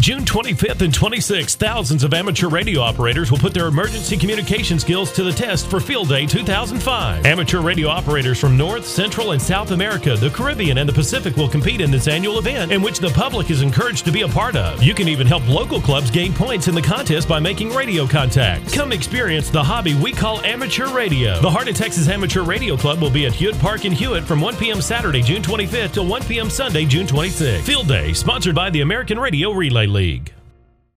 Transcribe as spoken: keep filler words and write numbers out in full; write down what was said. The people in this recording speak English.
June twenty-fifth and twenty-sixth, thousands of amateur radio operators will put their emergency communication skills to the test for Field Day two thousand five. Amateur radio operators from North, Central, and South America, the Caribbean, and the Pacific will compete in this annual event, in which the public is encouraged to be a part of. You can even help local clubs gain points in the contest by making radio contact. Come experience the hobby we call amateur radio. The Heart of Texas Amateur Radio Club will be at Hewitt Park in Hewitt from one p.m. Saturday, June twenty-fifth, till one p.m. Sunday, June twenty-sixth. Field Day, sponsored by the American Radio Relay League.